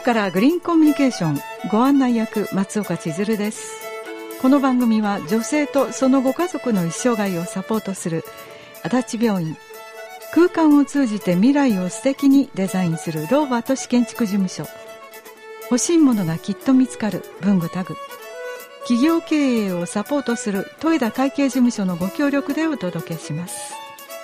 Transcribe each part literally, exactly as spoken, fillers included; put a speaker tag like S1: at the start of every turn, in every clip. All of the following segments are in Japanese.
S1: 日からグリーンコミュニケーションご案内役松岡千鶴です。この番組は女性とそのご家族の一生涯をサポートする足立病院、空間を通じて未来を素敵にデザインするローバ都市建築事務所、欲しいものがきっと見つかる文具タグ、企業経営をサポートする戸枝会計事務所のご協力でお届けします。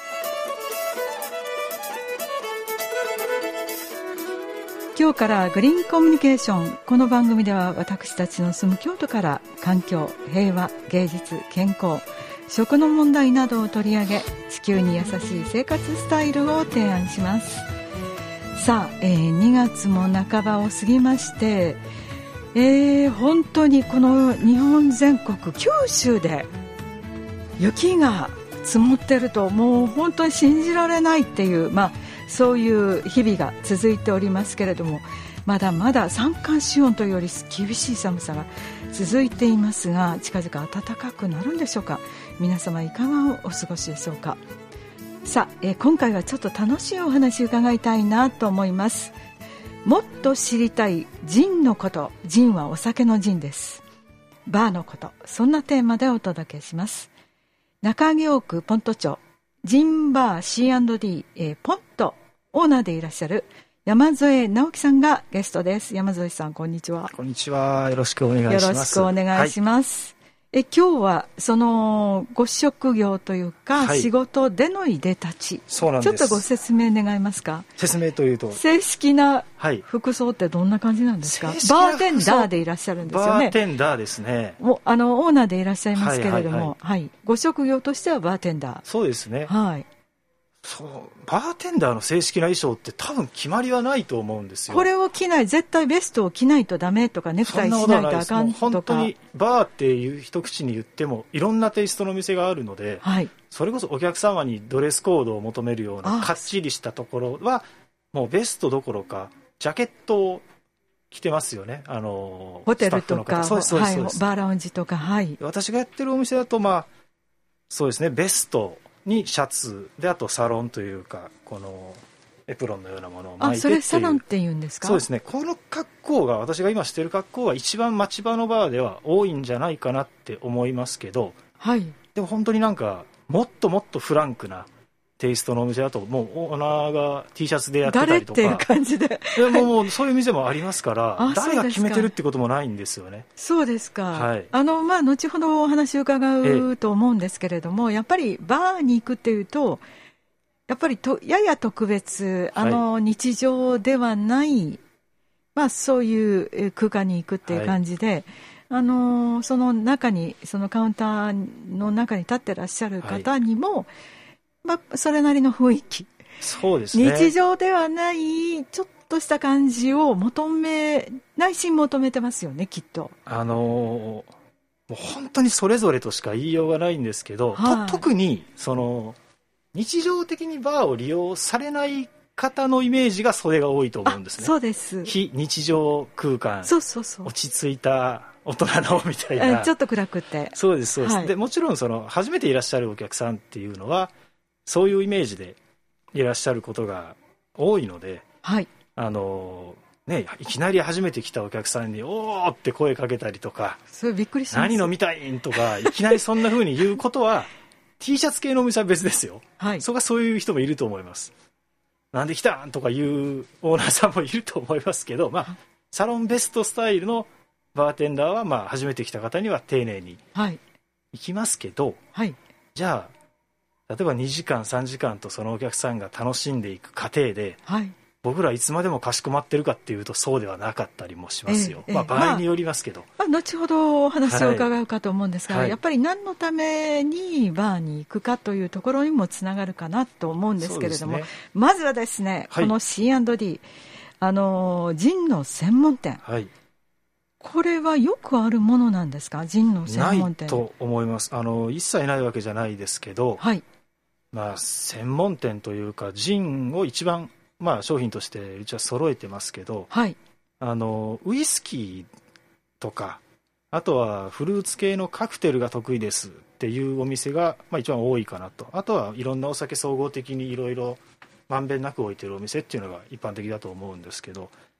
S1: 今日からグリーンコミュニケーション。この番組では私たちの住む京都から環境、平和、芸術、健康、食の問題などを取り上げ、地球に優しい生活スタイルを提案します。さあ、えー、にがつも半ばを過ぎまして、えー、本当にこの日本全国、九州で雪が積もってるともう本当に信じられないっていう、まあそういう日々が続いておりますけれども、まだまだ三寒四温というより厳しい寒さが続いていますが、近々暖かくなるんでしょうか。皆様いかがお過ごしでしょうか。さあ、えー、今回はちょっと楽しいお話を伺いたいなと思います。もっと知りたいジンのこと。ジンはお酒のジンです。バーのこと、そんなテーマでお届けします。中京区ポント町ジンバー シーアンドディー、えー、ポントオーナーでいらっしゃる山添直樹さんがゲストです。山添さん、こんにちは。
S2: こんにちは。よろしくお願いします。
S1: よろしくお願いします。はい、え今日はそのご職業というか、はい、仕事でのいでたち、
S2: そうなんです。
S1: ちょっとご説明願えますか。
S2: 説明というと、
S1: 正式な服装ってどんな感じなんですか。はい、バーテンダーでいらっしゃるんですよね。
S2: バーテンダーですね。
S1: もうあのオーナーでいらっしゃいますけれども、はいはいはいはい、ご職業としてはバーテンダー。
S2: そうですね。
S1: はい。
S2: そうバーテンダーの正式な衣装って多分決まりはないと思うんですよ。
S1: これを着ない、絶対ベストを着ないとダメとか、ネクタイしないとあかんとか。
S2: 本当にバーっていう一口に言ってもいろんなテイストの店があるので、はい、それこそお客様にドレスコードを求めるようなかっちりしたところはもうベストどころかジャケットを着てますよね。あの
S1: ホテルとか、
S2: そうですそうです、はい、
S1: バーラウンジとか、はい、
S2: 私がやってるお店だと、まあそうですね、ベストにシャツで、あとサロンというかこのエプロンのようなものを巻いてっていう。あ、
S1: それサロンって言うんですか。
S2: そうですね。この格好が、私が今してる格好が一番町場のバーでは多いんじゃないかなって思いますけど、
S1: はい、
S2: でも本当になんかもっともっとフランクなテイストのお店だと、もうオーナーが T シャツでやってたりとか、
S1: 誰っていう感じで
S2: でももうそういう店もありますから誰が決めてるってこともないんですよね。
S1: そうですか。
S2: はい、
S1: あのまあ後ほどお話を伺うと思うんですけれども、やっぱりバーに行くっていうとやっぱりとやや特別、あの日常ではない、はい、まあそういう空間に行くっていう感じで、はい、あのその中に、そのカウンターの中に立ってらっしゃる方にも、はい、まあ、それなりの雰囲気、
S2: そうですね、
S1: 日常ではないちょっとした感じを求め、内心求めてますよね、きっと。
S2: あのー、もう本当にそれぞれとしか言いようがないんですけど、はい、と特にその日常的にバーを利用されない方のイメージがそれが多いと思うんですね。
S1: そうです。
S2: 非日常空間、
S1: そうそうそう、
S2: 落ち着いた大人のみたいな、
S1: ちょっと暗くて。
S2: そうですそうです、
S1: はい、
S2: でもちろんその初めていらっしゃるお客さんっていうのはそういうイメージでいらっしゃることが多いので、
S1: はい、
S2: あのね、いきなり初めて来たお客さんにおーって声かけたりとか、
S1: それびっくりします。
S2: 何飲みたいんとかいきなりそんな風に言うことはT シャツ系のお店は別ですよ、はい、そこはそういう人もいると思います。なんで来たんとかいうオーナーさんもいると思いますけど、まあ、サロンベストスタイルのバーテンダーは、まあ、初めて来た方には丁寧に行きますけど、
S1: はい、
S2: じゃあ例えばにじかんさんじかんとそのお客さんが楽しんでいく過程で、はい、僕らいつまでもかしこまってるかっていうとそうではなかったりもしますよ、ええまあ、場合によりますけど、
S1: まあまあ、後ほどお話を伺うかと思うんですが、はい、やっぱり何のためにバーに行くかというところにもつながるかなと思うんですけれども、ね、まずはですね、はい、この シーアンドディー、 あのジンの専門店、はい、これはよくあるものなんですか。ジンの専門店。
S2: ないと思います。あの一切ないわけじゃないですけど、はい、まあ、専門店というかジンを一番、まあ、商品としてうちは揃えてますけど、はい、あのウイスキーとかあとはフルーツ系のカクテルが得意ですっていうお店が、まあ、一番多いかなと。あとはいろんなお酒総合的にいろいろまんべんなく置いてるお店っていうのが一般的だと思うんですけど、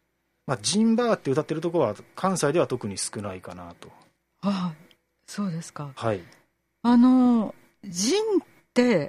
S2: まあ、ジンバーって歌ってるところは関西では特に少ないかなと。
S1: はい、そうですか。
S2: はい、
S1: あのジンって、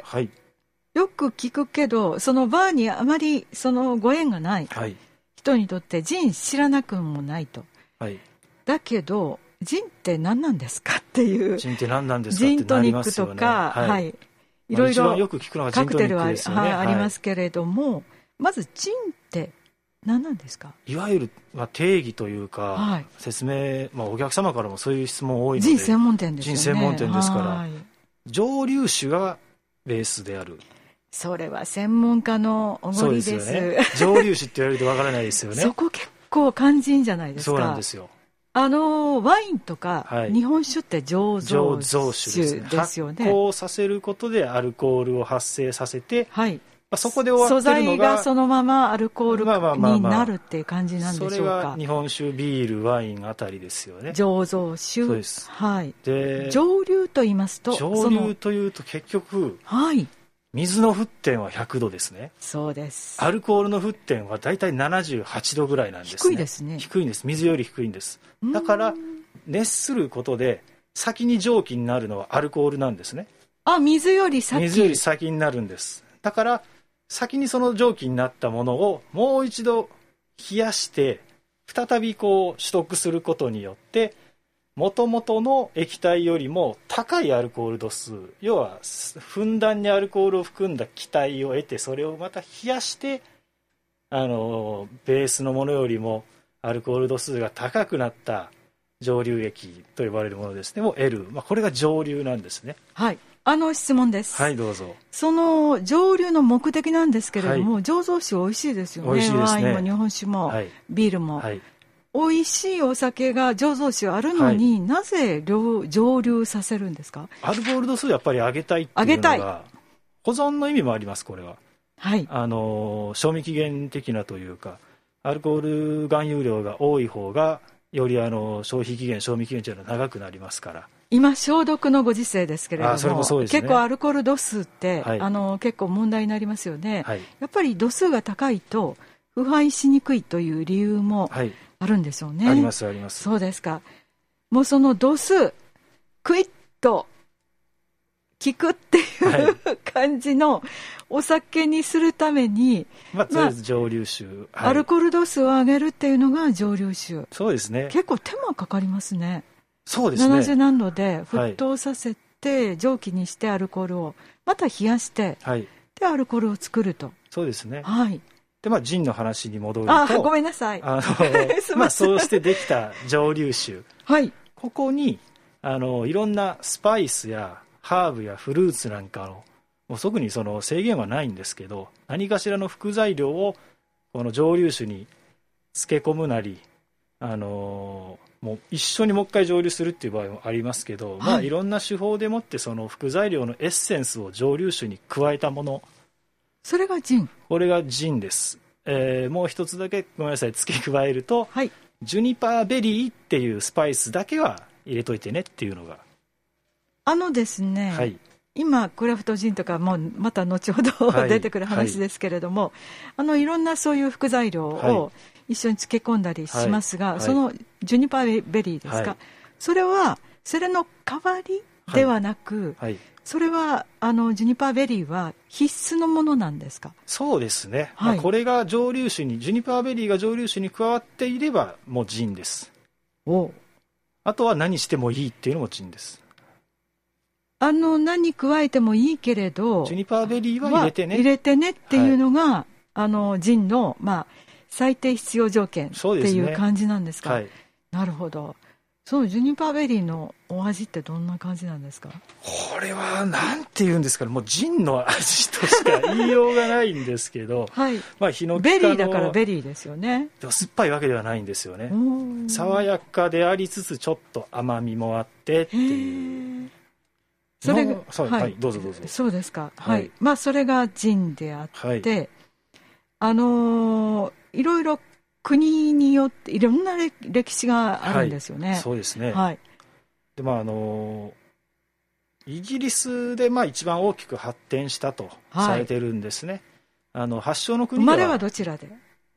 S2: はい、
S1: よく聞くけど、そのバーにあまりそのご縁がない人にとってジン知らなくもないと、はい、だけどジンって何なんですかっていう。
S2: ジンって何なんですかってなりますよね。
S1: ジントニックとか、
S2: はい
S1: はい、いろいろカクテルは、
S2: ね、
S1: はい、ありますけれども、まずジンって何なんですか。
S2: いわゆる、まあ、定義というか、はい、説明、まあ、お客様からもそういう質問多いので、
S1: ジン専門店ですよね。
S2: ジン専門店ですから、はい、蒸留酒がベースである。
S1: それは専門家のおごりです。
S2: そうですよね。蒸留酒って言われるとわからないですよね。
S1: そこ結構肝心じゃないですか。
S2: そうなんですよ。
S1: あのワインとか、はい、日本酒って醸造酒ですよね。
S2: 発酵させることでアルコールを発生させて、はい、まあ、そこで終わってるのが
S1: 素材がそのままアルコールになるっていう感じなんでしょうか。それ
S2: が日本酒、ビール、ワインあたりですよね。
S1: 醸造酒。
S2: そうです。
S1: はい。
S2: で、
S1: 蒸留と言いますと、
S2: 蒸留というと結局、はい、水の沸点はひゃくどですね。
S1: そうです。
S2: アルコールの沸点はだいたいななじゅうはちどぐらいなんですね。
S1: 低いですね。
S2: 低いんです。水より低いんです。だから熱することで先に蒸気になるのはアルコールなんですね。
S1: あ、水より先。
S2: 水より先になるんです。だから先にその蒸気になったものをもう一度冷やして再びこう取得することによって元々の液体よりも高いアルコール度数、要はふんだんにアルコールを含んだ気体を得て、それをまた冷やしてあのベースのものよりもアルコール度数が高くなった蒸留液と呼ばれるものですねを得る、まあ、これが蒸留なんですね。
S1: はい、あの質問です。
S2: はい、どうぞ。
S1: その蒸留の目的なんですけれども、はい、醸造酒美味しいですよね。
S2: 美味しいですね。
S1: ワインも日本酒も、はい、ビールも、はい、美味しいお酒が醸造酒あるのに、はい、なぜ蒸留させるんですか。
S2: アルコール度数やっぱり上げたいっていうのが保存の意味もあります。これは、はい、あの賞味期限的なというか、アルコール含有量が多い方がよりあの消費期限賞味期限というのは長くなりますから。
S1: 今消毒のご時世ですけれども、
S2: それもそうですね、
S1: 結構アルコール度数って、はい、あの結構問題になりますよね、はい、やっぱり度数が高いと腐敗しにくいという理由もあるんでしょうね、はい、
S2: ありますあります。
S1: そうですか。もうその度数クイッと効くっていう、はい、感じのお酒にするために、
S2: まあ、とりあえず蒸留酒、
S1: まあはい、アルコール度数を上げるっていうのが蒸留酒。
S2: そうですね。
S1: 結構手間かかりますね。
S2: そうですね。
S1: ななじゅうなんどで沸騰させて、はい、蒸気にしてアルコールをまた冷やして、はい、でアルコールを作ると。
S2: そうですね。
S1: はい。
S2: でまあジンの話に戻ると、
S1: あ、ごめんなさい。
S2: あのまあそうしてできた蒸留酒、はい、ここにあのいろんなスパイスやハーブやフルーツなんかのもう特にその制限はないんですけど、何かしらの副材料をこの蒸留酒に漬け込むなり、あのもう一緒にもう一回蒸留するっていう場合もありますけど、はい、まあ、いろんな手法でもってその副材料のエッセンスを蒸留酒に加えたもの、
S1: それがジン。
S2: これがジンです、えー、もう一つだけごめんなさい付け加えると、はい、ジュニパーベリーっていうスパイスだけは入れといてねっていうのが
S1: あのですね、はい、今クラフトジンとかもまた後ほど、はい、出てくる話ですけれども、はい、あのいろんなそういう副材料を一緒に漬け込んだりしますが、はいはい、そのジュニパーベリーですか、はい、それはそれの代わりではなく、はいはい、それはあのジュニパーベリーは必須のものなんですか。
S2: そうですね、はい、まあ、これが蒸留酒にジュニパーベリーが蒸留酒に加わっていればもうジンです。おあとは何してもいいっていうのもジンです。
S1: あの何加えてもいいけれど
S2: ジュニパーベリーは入れてね
S1: 入れてねっていうのが、はい、あのジンの、まあ、最低必要条件っていう感じなんですか。
S2: はい、
S1: なるほど。そう、ジュニパーベリーのお味ってどんな感じなんですか。
S2: これはなんて言うんですかね、もうジンの味としか言いようがないんですけど、はい、まあ、ヒノキ科の
S1: ベリーだからベリーですよね。
S2: でも酸っぱいわけではないんですよね。爽やかでありつつちょっと甘みもあってっていう。
S1: それが、
S2: はい、はい、どうぞどうぞ。
S1: そうですか。はい。はい、まあそれがジンであって、はい、あのー、いろいろ国によっていろんな歴史があるんですよね。
S2: はい、そうですね。はい。でまああのー、イギリスでまあ一番大きく発展したとされてるんですね。はい、あの発祥の国は
S1: 生まれはどちらで？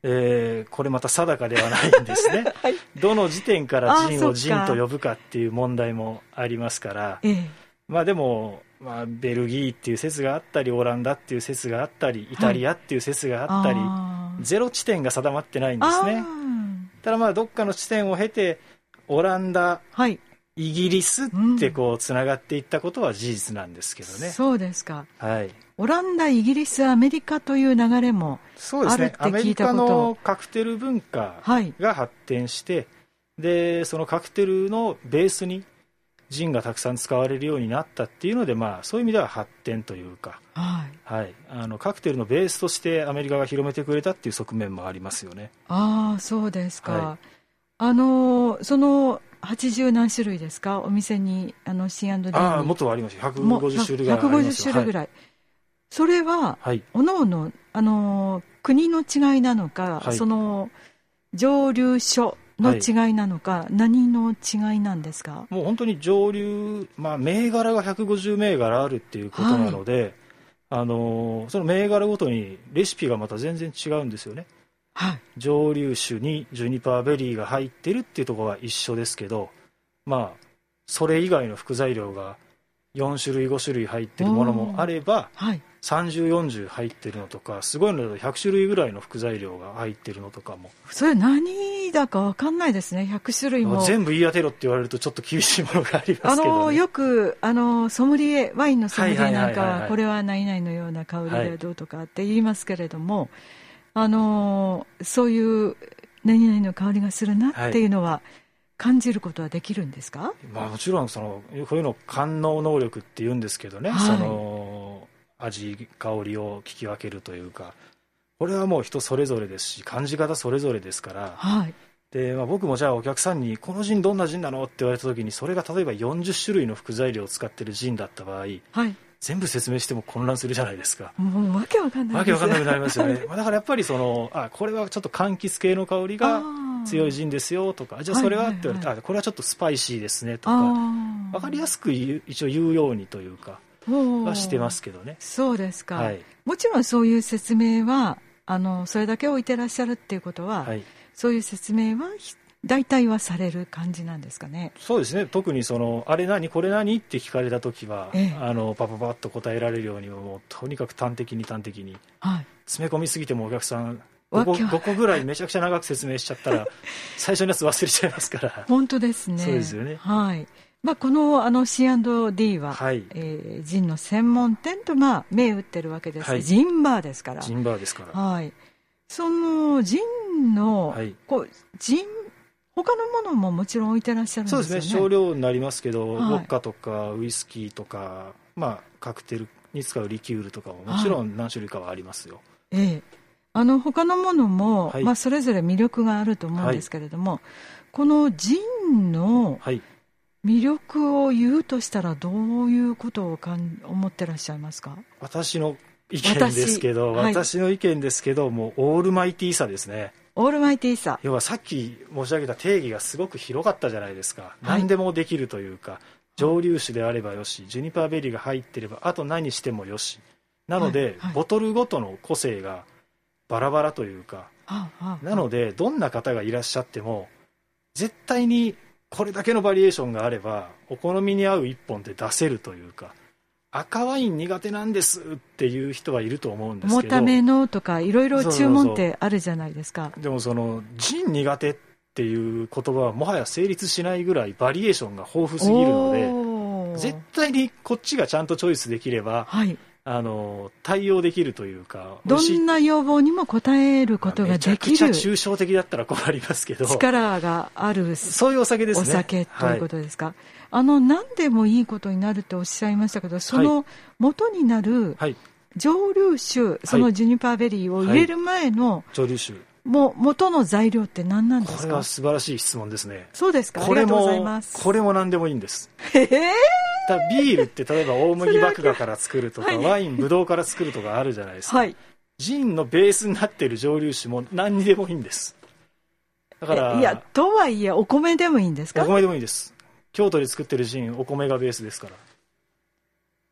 S2: えー、これまた定かではないんですね、はい、どの時点からジンをジンと呼ぶかっていう問題もありますから、ええ、まあでも、まあ、ベルギーっていう説があったりオランダっていう説があったりイタリアっていう説があったり、はい、ゼロ地点が定まってないんですね。ただまあどっかの地点を経てオランダ、はい、イギリスってこうつながっていったことは事実なんですけどね、うん、
S1: そうですか、
S2: はい、
S1: オランダ、イギリス、アメリカという流れもあるって聞いたこと。そうですね、
S2: アメリカのカクテル文化が発展して、はい、でそのカクテルのベースにジンがたくさん使われるようになったっていうので、まあ、そういう意味では発展というか、はいはい、あのカクテルのベースとしてアメリカが広めてくれたっていう側面もありますよね。
S1: ああ、そうですか、はい、あのそのはちじゅう何種類ですか、お店にあの シーアンドディー に。
S2: ああ、もっとありますよ、ひゃくごじゅっ種類がありますよ。ひゃくごじゅっ
S1: 種類ぐらい、はい、それは、はい、おのおの、あの国の違いなのか、はい、その蒸留所の違いなのか、はい、何の違いなんですか。
S2: もう本当に蒸留、まあ、銘柄がひゃくごじゅう銘柄あるっていうことなので、はい、あのその銘柄ごとにレシピがまた全然違うんですよね。はい、蒸留酒にジュニパーベリーが入ってるっていうところは一緒ですけど、まあ、それ以外の副材料がよん種類ご種類入ってるものもあれば、はい、さんじゅう、よんじゅう入ってるのとか、すごいのだとひゃく種類ぐらいの副材料が入ってるのとかも。
S1: それ何だか分かんないですね、ひゃく種類も。
S2: 全部言い当てろって言われるとちょっと厳しいものがありますけど、ね、
S1: あのよくあのソムリエ、ワインのソムリエなんかはこれは何々のような香りでどうとかって言いますけれども、はい、あのそういう何々の香りがするなっていうのは感じることはできるんですか。はい、
S2: まあ、もちろんそのこういうの官能能力って言うんですけどね、はい、その味香りを聞き分けるというか、これはもう人それぞれですし感じ方それぞれですから、はい、でまあ、僕もじゃあお客さんにこのジンどんなジンなのって言われた時に、それが例えばよんじゅっ種類の副材料を使ってるジンだった場合、はい、全部説明しても混乱するじゃないですか。
S1: もうわけわかんないです。
S2: わけわかんなくなりますよね。だからやっぱりそのあこれはちょっと柑橘系の香りが強いジンですよとか、じゃあそれはって言われて、はいはいはい、あこれはちょっとスパイシーですねとか、わかりやすく一応言うようにというかはしてますけどね。
S1: そうですか、はい、もちろんそういう説明はあのそれだけ置いてらっしゃるっていうことは、はい、そういう説明は大体はされる感じなんですかね。
S2: そうですね、特にそのあれ何これ何って聞かれたときは、ええ、あのパパパッと答えられるようにもうとにかく端的に端的に、はい、詰め込みすぎてもお客さんごこ、ごこぐらいめちゃくちゃ長く説明しちゃったら最初のやつ忘れちゃいますから
S1: 本当ですね。
S2: そうですよね、
S1: はい。まあ、この, あの シーアンドディー は、はいえー、ジンの専門店と、まあ、銘打ってるわけです、はい、ジンバーですから
S2: ジンバーですから、
S1: はい、そのジンの、はい、こうジン他のものももちろん置いてらっしゃるんですよね。
S2: そうですね、少量になりますけど、はい、ウォッカとかウイスキーとか、まあ、カクテルに使うリキュールとかももちろん何種類かはありますよ、
S1: はい、ええ、あの他のものも、はいまあ、それぞれ魅力があると思うんですけれども、はい、このジンの魅力を言うとしたらどういうことをかん思ってらっしゃいますか。
S2: 私の意見ですけど、私,、はい、私の意見ですけど、もうオールマイティーさですね。
S1: オールマイティーさ、
S2: 要はさっき申し上げた定義がすごく広かったじゃないですか、はい、何でもできるというか、蒸留酒であればよし、ジュニパーベリーが入ってればあと何してもよしなので、はいはい、ボトルごとの個性がバラバラというか、はあはあ、なのでどんな方がいらっしゃっても絶対にこれだけのバリエーションがあればお好みに合う一本で出せるというか、赤ワイン苦手なんですっていう人はいると思うんですけど、
S1: 重ためのとかいろいろ注文ってあるじゃないですか。
S2: そうそうそう。でもそのジン苦手っていう言葉はもはや成立しないぐらいバリエーションが豊富すぎるので、絶対にこっちがちゃんとチョイスできれば、はい、あの対応できるというか、
S1: どんな要望にも応えることができる、めち
S2: ゃくちゃ抽象的だったら困りますけど、
S1: 力がある
S2: そういうお酒ですね。
S1: お酒ということですか、はい、あの何でもいいことになるっておっしゃいましたけど、その元になる蒸留酒、はい、そのジュニパーベリーを入れる前の蒸留酒も元の材料って何なんですか。
S2: これは素晴らしい質問ですね。
S1: そうですか、ありがとうございます。
S2: これも何でもいいんです。
S1: えー
S2: だビールって例えば大麦麦芽から作るとか、はい、ワインブドウから作るとかあるじゃないですか、はい、ジンのベースになっている蒸留酒も何にでもいいんです。だから
S1: いやとはいえお米でもいいんですか。
S2: お米でもいいです。京都で作ってるジンお米がベースですから。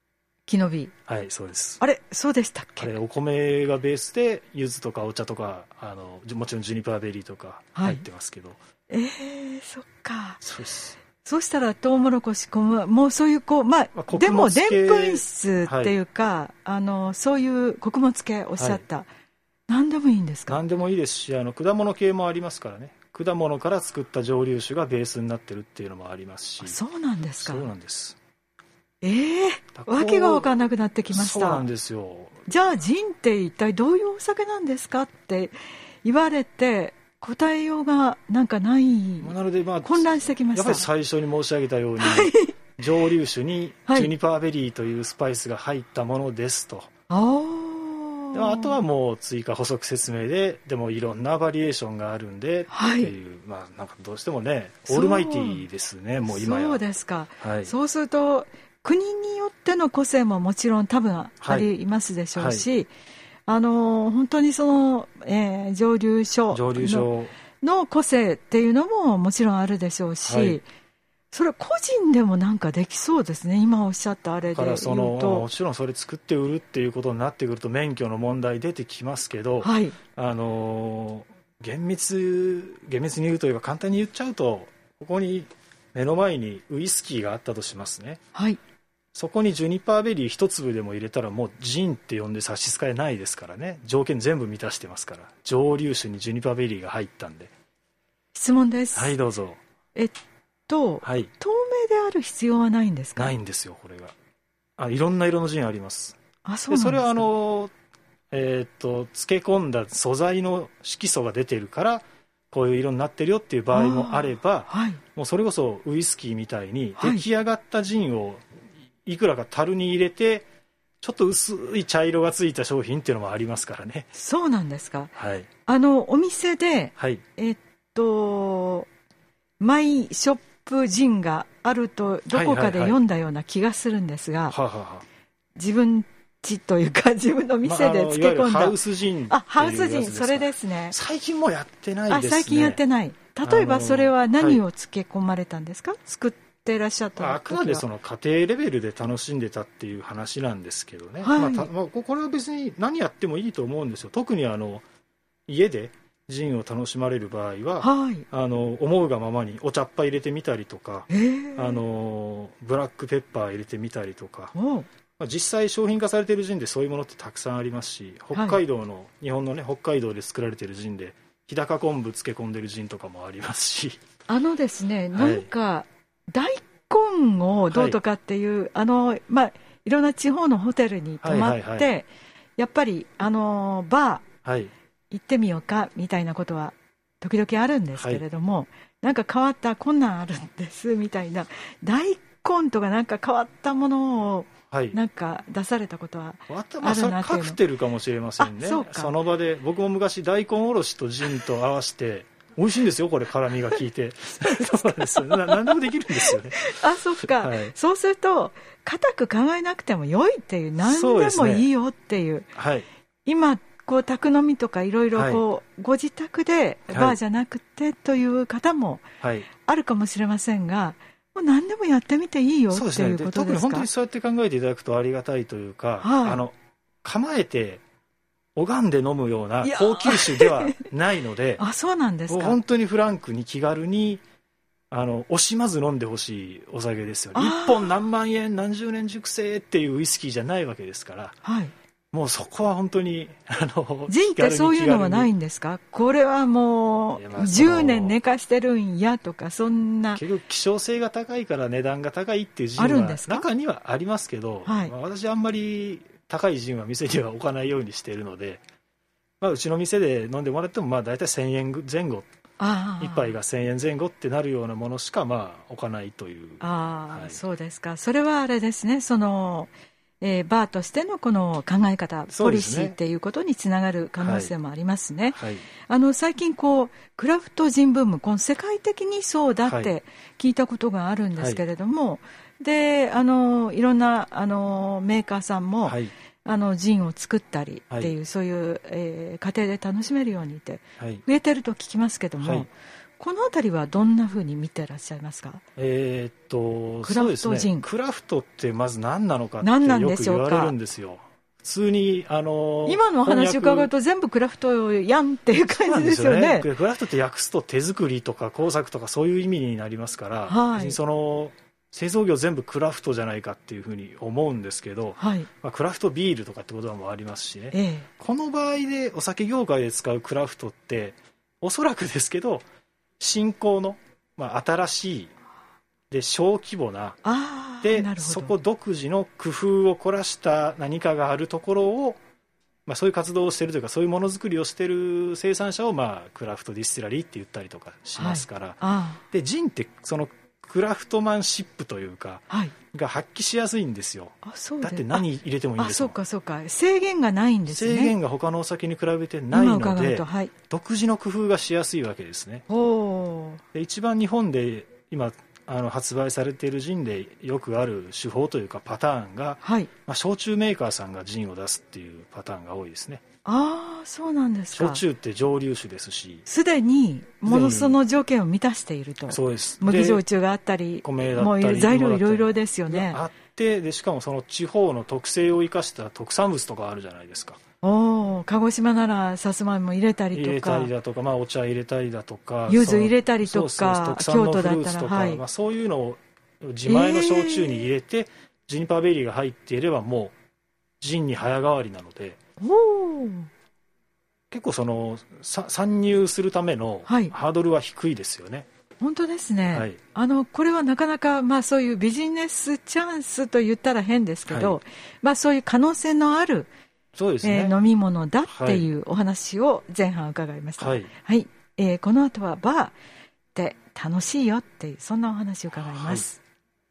S1: 木の実。
S2: はい、そうです。
S1: あれ、そうでしたっけ。
S2: あれお米がベースで柚子とかお茶とか、あのもちろんジュニパーベリーとか入ってますけど、はい、
S1: えー、そっか。
S2: そうです。
S1: そうしたらトウモロコシ、もうそういうこう、まあまあ、でもでんぷん質っていうか、はい、あのそういう穀物系おっしゃった、はい、何でもいいんですか。
S2: 何でもいいですし、あの果物系もありますからね。果物から作った蒸留酒がベースになってるっていうのもありますし。
S1: そうなんですか。
S2: そうなんです。
S1: ええー、わけが分からなくなってきました。
S2: そうなんですよ。
S1: じゃあジンって一体どういうお酒なんですかって言われて答えようがなんかない。なので、まあ、混乱してきました。
S2: やっぱり最初に申し上げたように、はい、蒸留酒にジュニパーベリーというスパイスが入ったものですと。はい、であとはもう追加補足説明で、でもいろんなバリエーションがあるんで、はい、っていう、まあ、なんかどうしてもねオールマイティーですね。もう今や。
S1: そうですか、
S2: はい、
S1: そうすると国によっての個性ももちろん多分ありますでしょうし、はいはい、あの本当にその、えー、蒸留所 の, の個性っていうのももちろんあるでしょうし、はい、それ個人でもなんかできそうですね。今おっしゃったあれで言うと、だからその
S2: もちろんそれ作って売るっていうことになってくると免許の問題出てきますけど、はい、あの厳密厳密に言うというか簡単に言っちゃうと、ここに目の前にウイスキーがあったとしますね。はい、そこにジュニパーベリー一粒でも入れたらもうジンって呼んで差し支えないですからね。条件全部満たしてますから。蒸留酒にジュニパーベリーが入ったんで。
S1: 質問です。
S2: はい、どうぞ。
S1: えっと、はい、透明である必要はないんですか。
S2: ないんですよ、これが。あ、いろんな色のジンあります。
S1: あ、そうなんですか。
S2: でそれはあの、えー、っと漬け込んだ素材の色素が出てるからこういう色になってるよっていう場合もあれば、はい、もうそれこそウイスキーみたいに出来上がったジンをいくらか樽に入れてちょっと薄い茶色がついた商品っていうのもありますからね。
S1: そうなんですか。
S2: はい、あ
S1: のお店で、はい、えっとマイショップジンがあるとどこかで読んだような気がするんですが、はいはいはい、自分ちというか自分の店で漬け込んだ、まあ、
S2: ハウスジンっていうやつですか。あ、
S1: ハウスジン、それですね。
S2: 最近もやってないですね。
S1: あ、最近やってない。例えばそれは何を漬け込まれたんですか、はい、作ってらっしゃった時は。
S2: あくまでその家庭レベルで楽しんでたっていう話なんですけどね、はい、まあたまあ、これは別に何やってもいいと思うんですよ。特にあの家でジンを楽しまれる場合は、はい、あの思うがままにお茶っ葉入れてみたりとか、あのブラックペッパー入れてみたりとか、まあ、実際商品化されているジンでそういうものってたくさんありますし、北海道の、はい、日本のね北海道で作られているジンで日高昆布漬け込んでるジンとかもありますし、
S1: あのですね、なんか大根をどうとかっていう、はい、あのまあいろんな地方のホテルに泊まって、はいはいはい、やっぱりあのバー、はい、行ってみようかみたいなことは時々あるんですけれども、はい、なんか変わったこんなんあるんですみたいな、大根とかなんか変わったものをなんか出されたことはあるなっていうの、まあ、
S2: カクテルかもしれませんね。 そ, その場で僕も昔大根おろしとジンと合わせて美味しいんですよ、これ辛みが効いてそうですよ、な何でもできるんですよね。
S1: あ、そっか、はい、そうすると固く考えなくても良いっていう、何でもいいよっていう、はい、今こう宅飲みとかいろいろこう、はい、ご自宅でバーじゃなくてという方もあるかもしれませんが、もう何でもやってみていいよっていうことですか。
S2: 特に本当にそうやって考えていただくとありがたいというか、はい、あの構えて拝んで飲むような高級酒ではないので
S1: あ、そうなんですか。
S2: 本当にフランクに気軽にあの惜しまず飲んでほしいお酒ですよね。いっぽん何万円何十年熟成っていうウイスキーじゃないわけですから、はい、もうそこは本当にあの
S1: ジンってそういうのはないんですか。これはもうじゅうねん寝かしてるんやとか、そんな。
S2: 結局希少性が高いから値段が高いっていうジンは中にはありますけど、はい、まあ、私あんまり高いジンは店には置かないようにしているので、まあ、うちの店で飲んでもらってもまあ大体せんえんぜん後、いっぱいがせんえんぜん後ってなるようなものしかまあ置かないという。
S1: あ、はい、そうですか。それはあれですね、そのえー、バーとしてのこの考え方、ポリシーっていうことにつながる可能性もありますね。はいはい、あの最近こうクラフトジンブーム、この世界的にそうだって聞いたことがあるんですけれども、はい、であのいろんなあのメーカーさんも、はい、あのジンを作ったりっていう、はい、そういう、えー、家庭で楽しめるようにって増えてると聞きますけども、はい、 このあたりはどんなふうに見てらっしゃいますか？
S2: えー、っと
S1: クラフトジン、
S2: ね、クラフトってまず何なのかってよく言われるんですよ。普通に、あのー、
S1: 今のお話伺うと全部クラフトやんっていう感じですよね。
S2: ですよね。クラフトって訳すと手作りとか工作とかそういう意味になりますから、はい、別にその製造業全部クラフトじゃないかっていうふうに思うんですけど、はい、まあ、クラフトビールとかって言葉もありますしね、ええ、この場合でお酒業界で使うクラフトっておそらくですけど新興の、まあ、新しいで小規模なでそこ独自の工夫を凝らした何かがあるところを、まあ、そういう活動をしているというかそういうものづくりをしている生産者を、まあ、クラフトディスティラリーって言ったりとかしますから、はい、でジンってそのクラフトマンシップというか、はい、が発揮しやすいんですよ。あ、そうです。だって何入れてもいいんですもん。あ、そうかそうか、制限がないんですね。制限が他のお酒に比べてないので、はい、独自の工夫がしやすいわけですね。おで一番日本で今あの発売されているジンでよくある手法というかパターンが、はい、まあ、焼酎メーカーさんがジンを出すっていうパターンが多いですね。ああ、そうなんですか。焼酎って蒸留酒ですしすでにものその条件を満たしていると。そうです。麦焼酎があったり米だったりもう材料いろいろですよね。あってでしかもその地方の特性を生かした特産物とかあるじゃないですか。お鹿児島ならさつまいも入れたりとか入れたりだとか、まあ、お茶入れたりだとか柚子入れたりとか京都だったら、はい、まあ、そういうのを自前の焼酎に入れて、えー、ジニパーベリーが入っていればもうジンに早変わりなので、お結構その参入するためのハードルは低いですよね。はい、本当ですね。はい、あのこれはなかなか、まあ、そういうビジネスチャンスと言ったら変ですけど、はい、まあ、そういう可能性のあるそうですね、えー、飲み物だっていうお話を前半伺いました。はい、はい、えー、この後はバーで楽しいよっていうそんなお話を伺います。はい、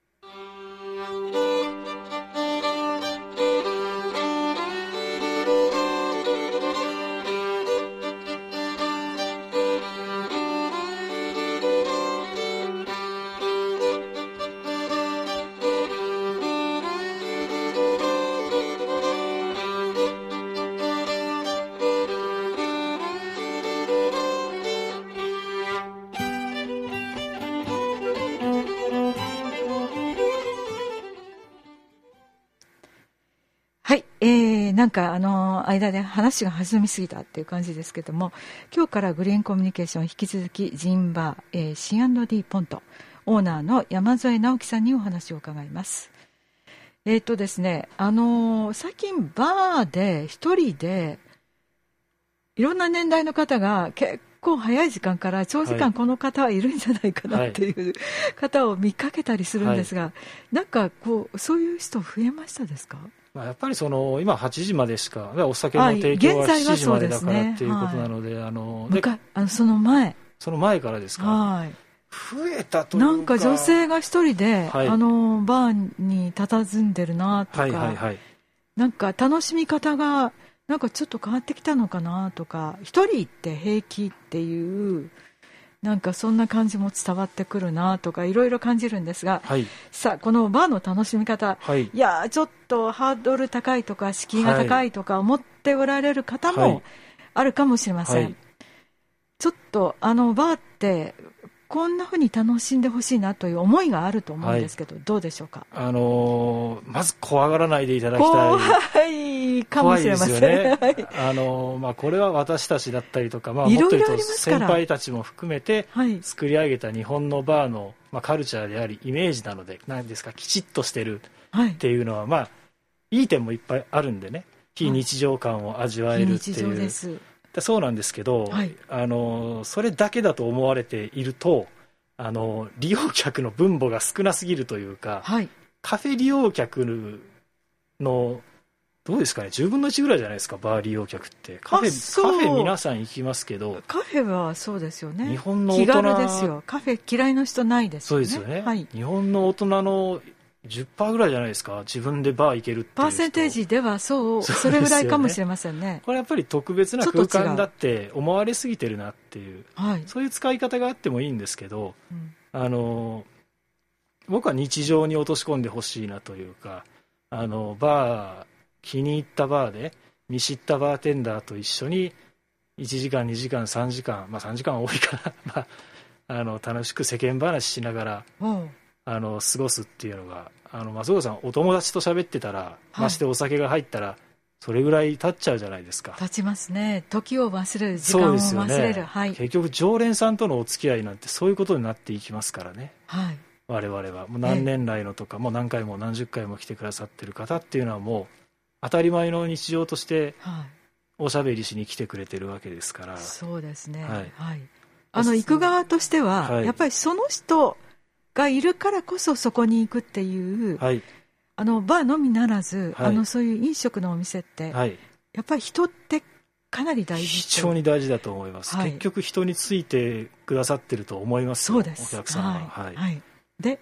S2: なんかあの間で話が弾みすぎたっていう感じですけども、今日からグリーンコミュニケーション引き続きジンバー、えー、シーアンドディー ポントオーナーの山添直樹さんにお話を伺います。えーとですね、あのー、最近バーで一人でいろんな年代の方が結構早い時間から長時間この方はいるんじゃないかなっていう、はい、方を見かけたりするんですが、はい、なんかこうそういう人増えましたですか？ まあ、やっぱりその今はちじまでしかお酒の提供はしちじまでだからっていうことなので、はい、あのであのその前その前からですか、はい、増えたというかなんか女性が一人で、はい、あのバーに佇んでるなとか、はいはいはい、なんか楽しみ方がなんかちょっと変わってきたのかなとか、一人って平気っていうなんかそんな感じも伝わってくるなとかいろいろ感じるんですが、はい、さあこのバーの楽しみ方、はい、いやちょっとハードル高いとか敷居が高いとか思っておられる方もあるかもしれません。はい、ちょっとあのバーってこんな風に楽しんでほしいなという思いがあると思うんですけど、はい、どうでしょうか？あのー、まず怖がらないでいただきたい。怖いかもしれません。怖いですよね。はい、あのーまあ、これは私たちだったりとか、まあ、もっと言うと先輩たちも含めて作り上げた日本のバーの、まあ、カルチャーでありイメージなので、何ですか、きちっとしてるっていうのは、はい、まあ、いい点もいっぱいあるんでね、非日常感を味わえるっていう、はい、非日常です。そうなんですけど、はい、あのそれだけだと思われていると、あの利用客の分母が少なすぎるというか、はい、カフェ利用客のどうですかね、じゅうぶんのいちぐらいじゃないですか、バー利用客って。カフェ、カフェ皆さん行きますけど、カフェはそうですよね、日本の大人気軽ですよ。カフェ嫌いの人ないですよね。そうですよね、はい、日本の大人のじゅっパーセント ぐらいじゃないですか、自分でバー行けるっていう人。パーセンテージではそう、それぐらいかもしれませんね。これやっぱり特別な空間だって思われすぎてるなっていう、はい、そういう使い方があってもいいんですけど、うん、あの僕は日常に落とし込んでほしいなというか、あのバー気に入ったバーで見知ったバーテンダーと一緒にいちじかんにじかんさんじかん、まあさんじかんは多いかなまああの楽しく世間話しながら、うん、あの過ごすっていうのが、あの松岡さんお友達と喋ってたら、はい、ましてお酒が入ったらそれぐらい経っちゃうじゃないですか。
S1: 経ちますね。時を忘れる、時間を忘れる、
S2: そうですよね、
S1: はい、
S2: 結局常連さんとのお付き合いなんてそういうことになっていきますからね、はい、我々はもう何年来のとか、ええ、もう何回も何十回も来てくださってる方っていうのはもう当たり前の日常としておしゃべりしに来てくれてるわけですから、はい、
S1: そうですね、はいはい、あの行く側としては、はい、やっぱりその人がいるからこそそこに行くっていう、はい、あのバーのみならず、はい、あのそういう飲食のお店って、はい、やっぱり人ってかなり大事、
S2: 非常に大事だと思います、はい、結局人についてくださってると思いますよ。
S1: そうです、
S2: お客さんは、
S1: はいはいはい、で、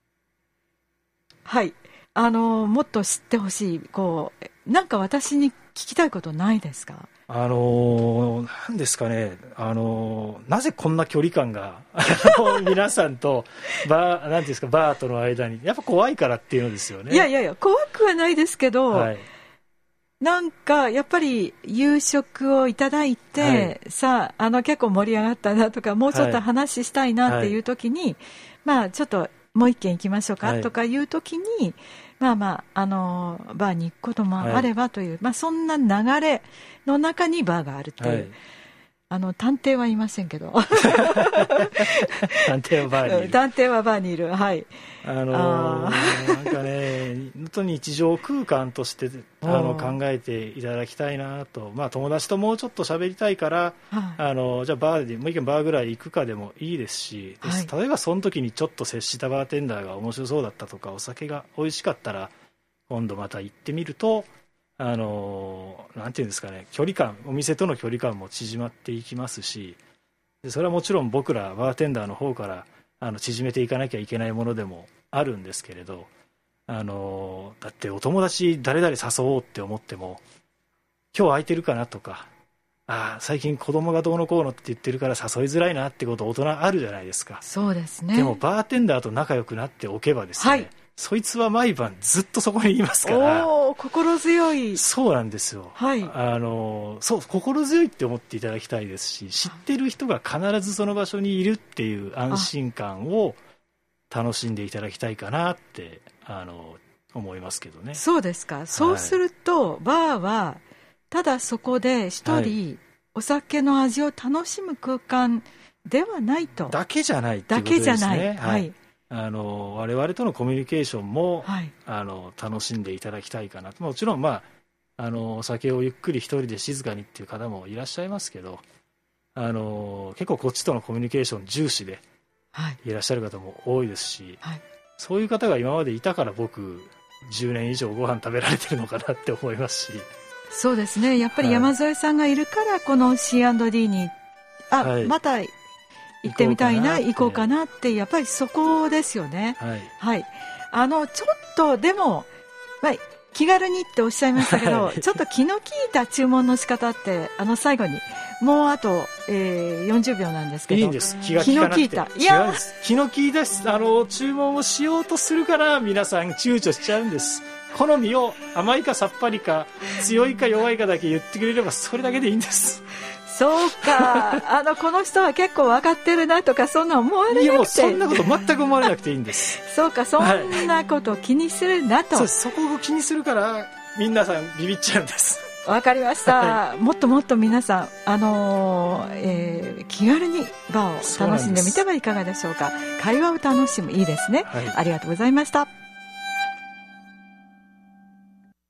S1: はい、あのもっと知ってほしい、こうなんか私に聞きたいことないですか？
S2: あのー、なんですかね、あのー、なぜこんな距離感が皆さんとバー、なんていうんですか、バーとの間にやっぱ怖いからっていうのですよね。
S1: いやいやいや、怖くはないですけど、はい、なんかやっぱり夕食をいただいて、はい、さあ、あの結構盛り上がったなとか、もうちょっと話したいなっていう時に、はい、まあちょっともう一軒行きましょうかとかいう時に、はい、まあまあ、あのバーに行くこともあればという、はい、まあ、そんな流れの中にバーがあるという、はい、あの探偵はいませんけど
S2: 探偵はバーにいる
S1: 探偵はバーにいる、はい、
S2: あのー、なんかね本当に日常空間としてあの考えていただきたいなと、まあ、友達ともうちょっと喋りたいから、はい、あのじゃあバーでもう一軒バーぐらい行くかでもいいですし、はい、例えばその時にちょっと接したバーテンダーが面白そうだったとか、お酒が美味しかったら今度また行ってみると、あのなんていうんですかね、距離感、お店との距離感も縮まっていきますし、でそれはもちろん僕らバーテンダーの方からあの縮めていかなきゃいけないものでもあるんですけれど、あのだってお友達誰々誘おうって思っても今日空いてるかなとか、あ最近子供がどうのこうのって言ってるから誘いづらいなってこと大人あるじゃないですか。
S1: そうですね。
S2: でもバーテンダーと仲良くなっておけばですね、はい、そいつは毎晩ずっとそこにいますから。
S1: おー、心強い。
S2: そうなんですよ、はい、あのそう心強いって思っていただきたいですし、知ってる人が必ずその場所にいるっていう安心感を楽しんでいただきたいかなってあの思いますけどね。
S1: そうですか。そうすると、はい、バーはただそこで一人お酒の味を楽しむ空間ではないと、
S2: だけじゃないっていうことですね。
S1: だけじゃない、はい、
S2: あの我々とのコミュニケーションも、はい、あの楽しんでいただきたいかなと。もちろん、まあ、あのお酒をゆっくり一人で静かにっていう方もいらっしゃいますけど、あの結構こっちとのコミュニケーション重視でいらっしゃる方も多いですし、はい、そういう方が今までいたから僕じゅうねん以上ご飯食べられてるのかなって思いますし。
S1: そうですね、やっぱり山添さんがいるからこの シーアンドディー にあ、はい、また行ってみたいな、行こうかなって、やっぱりそこですよね。はい、はい、あのちょっとでも、まあ、気軽にっておっしゃいましたけど、はい、ちょっと気の利いた注文の仕方ってあの最後にもうあと、えー、よんじゅうびょうなんですけど、
S2: いいんです。気が利かなくて、気の利いた、いや違うんです。気の利いたあの注文をしようとするから皆さん躊躇しちゃうんです。好みを甘いかさっぱりか強いか弱いかだけ言ってくれればそれだけでいいんです。
S1: そうかあのこの人は結構分かってるなとかそんな思われなくて、いやもう
S2: そんなこと全く思われなくていいんです。
S1: そうか、そんなこと気にするなと、
S2: はい、そ, そこを気にするから皆さんビビっちゃうんです。
S1: わかりました、はい、もっともっと皆さん、あのーえー、気軽にバーを楽しんでみてはいかがでしょうか。会話を楽しむ、いいですね、はい、ありがとうございました。